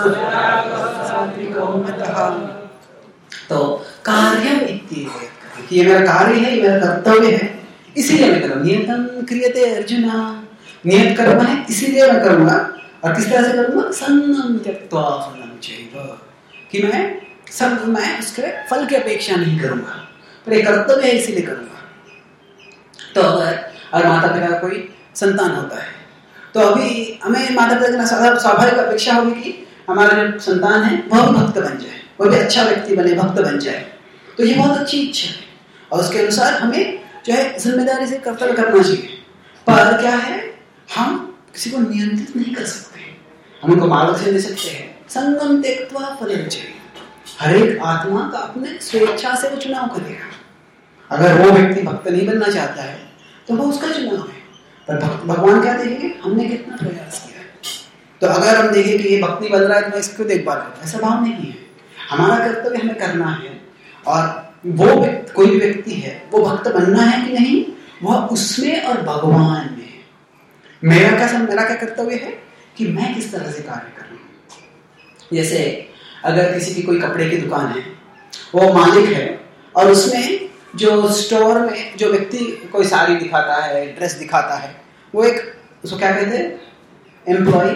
तो कार्यम इत्येव, ये मेरा कार्य है, ये मेरा कर्तव्य है, इसीलिए मैं करूँ। नियतं क्रियते अर्जुन, नियत कर्म है इसीलिए मैं करूंगा। और किस तरह से करूंगा? संगं त्यक्त्वा फलं चैव, कि मैं उसके फल की अपेक्षा नहीं करूंगा, पर एक कर्तव्य है इसीलिए करूंगा। तो अगर माता पिता का कोई संतान होता है तो अभी हमें माता पिता की स्वाभाविक अपेक्षा होगी कि हमारा जो संतान है वह भी भक्त बन जाए, वह भी अच्छा व्यक्ति बने, भक्त बन जाए। तो ये बहुत अच्छी इच्छा है और उसके अनुसार हमें जो है जिम्मेदारी से कर्तव्य करना चाहिए। पर क्या है, हम किसी को नियंत्रित नहीं कर सकते, हम उनको मार्गदर्शन दे सकते हैं। संगम त्यक्त्वा फलं चैव, हर एक आत्मा का अपने स्वेच्छा से वो चुनाव करेगा। अगर वो व्यक्ति भक्त नहीं बनना चाहता है तो वो उसका चुनाव है, पर भगवान क्या देखेंगे? हमने कितना प्रयास किया है। तो अगर हम देखें कि ये भक्त नहीं बन रहा है तो मैं इसको देखभाल करता, ऐसा भाव नहीं है। हमारा कर्तव्य हमें करना है, और वो कोई भी व्यक्ति है वो भक्त बनना है कि नहीं, वह उसमें और भगवान में। मेरा क्या कर्तव्य है कि मैं किस तरह से कार्य कर रहा हूँ। जैसे अगर किसी की कोई कपड़े की दुकान है, वो मालिक है, और उसमें जो स्टोर में जो व्यक्ति कोई साड़ी दिखाता है, ड्रेस दिखाता है, वो एक उसको क्या कहते हैं? एम्प्लॉय,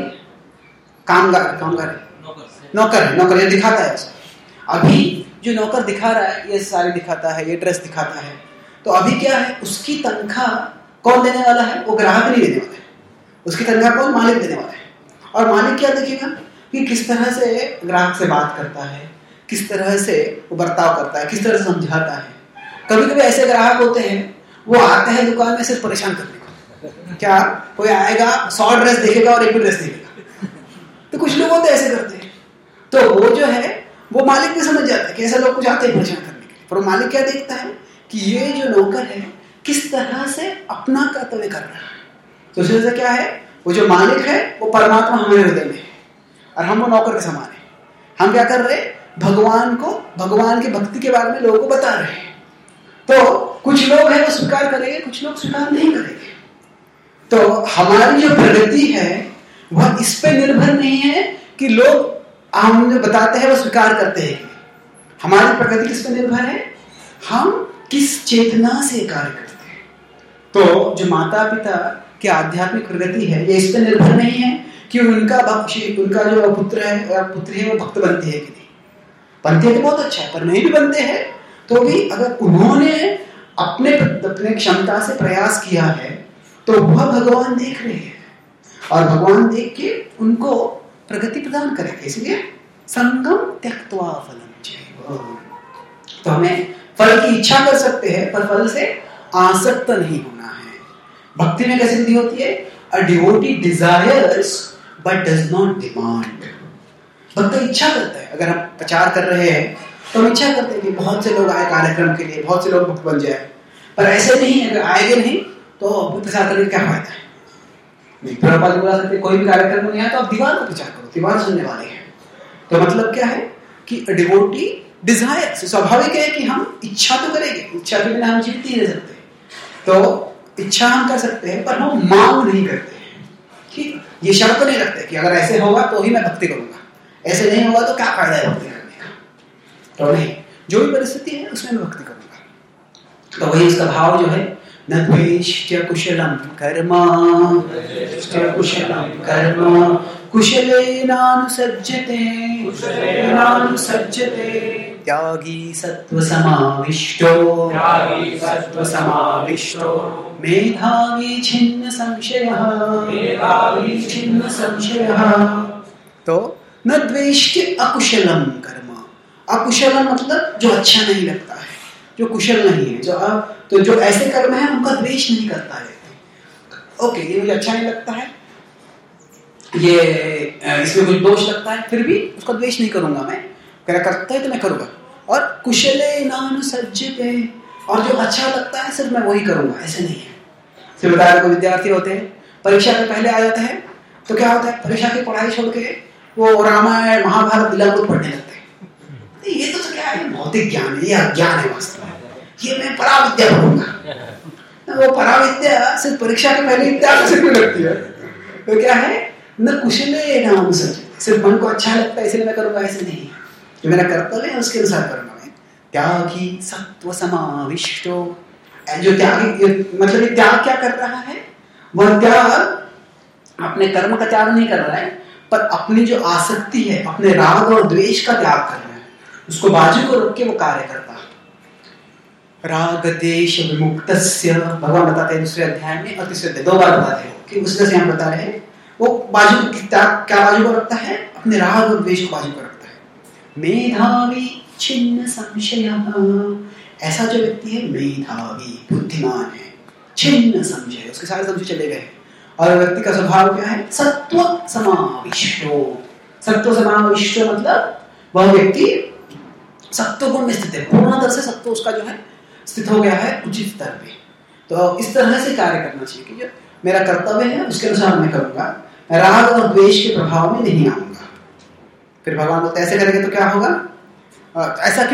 नौकर ये दिखाता है उसको। अभी जो नौकर दिखा रहा है, ये साड़ी दिखाता है, ये ड्रेस दिखाता है, तो अभी क्या है, उसकी तनख्वाह कौन देने वाला है? वो ग्राहक नहीं देने वाला है, उसकी तनख्वाह कौन? मालिक देने वाला है। और मालिक क्या देखेगा कि किस तरह से ग्राहक से बात करता है, किस तरह से वो बर्ताव करता है, किस तरह से समझाता है। कभी कभी ऐसे ग्राहक होते हैं, वो आते हैं दुकान में सिर्फ परेशान करने को। क्या कोई आएगा 100 ड्रेस देखेगा और एक भी ड्रेस देखेगा? तो कुछ लोग होते ऐसे करते हैं। तो वो जो है वो मालिक भी समझ जाता है कि ऐसे लोग कुछ आते हैं परेशान करने के लिए, पर मालिक क्या देखता है कि ये जो नौकर है किस तरह से अपना कर्तव्य कर रहा है। तो उसमें से क्या है, वो जो मालिक है वो परमात्मा हमारे हृदय में है और हम वो नौकर के समान है। हम क्या कर रहे हैं? भगवान की भक्ति के बारे में लोगों को बता रहे हैं। तो कुछ लोग हैं वो स्वीकार करेंगे, कुछ लोग स्वीकार नहीं करेंगे। तो हमारी जो प्रगति है वह इस पे निर्भर नहीं है कि लोग हम जो बताते हैं वो स्वीकार करते हैं। हमारी प्रगति किस पे निर्भर है? हम किस चेतना से कार्य करते हैं। तो जो माता पिता की आध्यात्मिक प्रगति है ये इस पे निर्भर नहीं है कि उनका जो पुत्र है या पुत्री है वो भक्त बनती है कि नहीं। बनते हैं तो बहुत अच्छा है, पर नहीं भी बनते हैं तो भी अगर उन्होंने अपने क्षमता से प्रयास किया है तो वह भगवान देख रहे हैं और भगवान देख के उनको प्रगति प्रदान करेंगे। इसलिए संगम त्यक्त्वा फलं चैव, तो हमें फल की इच्छा कर सकते हैं पर फल से आसक्त नहीं होना है। भक्ति में कैसी विधि होती है? A devotee desires but does not demand. भक्त इच्छा करता है। अगर हम प्रचार कर रहे हैं तो हम इच्छा करते हैं कि बहुत से लोग आए कार्यक्रम के लिए, बहुत से लोग भक्त बन जाए, पर ऐसे नहीं है। अगर आएंगे नहीं तो प्रचार करने का क्या फायदा है? प्रभुपाद बोला सकते कोई भी कार्यक्रम नहीं आया तो आप दीवार को प्रचार करो, दीवार सुनने वाले हैं। तो मतलब क्या है कि डिवोटी डिजायर, स्वाभाविक है कि हम इच्छा तो करेंगे, इच्छा के बिना हम जीवित नहीं रह सकते। तो इच्छा हम कर सकते हैं पर हम मांग नहीं करते हैं कि ये शर्त नहीं रखते कि अगर ऐसे होगा तो ही मैं भक्ति करूंगा, ऐसे नहीं होगा तो क्या फायदा है भक्ति करने का। तो नहीं, जो भी परिस्थिति है उसमें मैं भक्ति करूंगा। तो वही उसका भाव जो है, न द्वेष्ट्य कुशलम कर्म कुशलेनानुसज्जते त्यागी सत्त्वसमाविष्टो मेधावी छिन्न संशयः। तो न द्वेष्ट्य अकुशलम कर्म, अकुशलम मतलब जो अच्छा नहीं लगता है, जो कुशल नहीं है, जो ऐसे कर्म है उनका द्वेष नहीं करता है। ओके, ये मुझे अच्छा नहीं लगता है, ये इसमें कुछ दोष लगता है, फिर भी उसका द्वेष नहीं करूंगा मैं, मेरा करता है तो मैं करूंगा। और कुशलेनानुसज्जते, और जो अच्छा लगता है सिर्फ मैं वही करूंगा, ऐसे नहीं है। फिर बताया कोई विद्यार्थी होते हैं परीक्षा के पहले आ जाता है तो क्या होता है, परीक्षा की पढ़ाई छोड़ के वो रामायण महाभारत दिलापुर पढ़ने लगते हैं। ये तो क्या है, भौतिक ज्ञान है, ये अज्ञान है वास्तव में। ये मैं पराविद्या पढ़ूंगा। वो पराविद्या सिर्फ परीक्षा के पहले इत्यादि से क्यों लगती है? तो क्या है, न कुशले नाम सच, सिर्फ मन को अच्छा लगता है इसलिए मैं करूंगा, ऐसे नहीं। जो मेरा कर्तव्य है उसके अनुसार करूंगा मैं। त्यागी सत्व समाविष्टो, जो त्यागी मतलब ये त्याग क्या कर रहा है, वह त्याग अपने कर्म का त्याग नहीं कर रहा है, पर अपनी जो आसक्ति है, अपने राग और द्वेष का त्याग कर रहा है, उसको बाजू को रख के वो कार्य करता है। राग देश विमुक्तस्य, भगवान बताते हैं दूसरे अध्याय में, अतिश्रद्धा 2 बार बताते हैं कि उससे से हम बता रहे हैं, वो बाजू क्या बाजू को रखता है, अपने राग और द्वेष को बाजू को रखता है। मेधावी छिन्न संशय, ऐसा जो व्यक्ति है मेधावी बुद्धिमान है, छिन्न संशय, उसके सारे संशय चले गए। और व्यक्ति का स्वभाव क्या है, सत्व समाविष्टो। सत्व समाविष्टो मतलब वह व्यक्ति सत्व गुण में स्थित है, पूर्णतः से सत्व उसका जो है स्थित हो गया है उचित स्तर पे। तो इस तरह से कार्य करना चाहिए कि जो मेरा कर्तव्य है उसके अनुसार मैं करूंगा, राग और द्वेष के प्रभाव में नहीं आऊंगा। फिर भगवान बोलते ऐसे करेंगे तो क्या होगा, ऐसा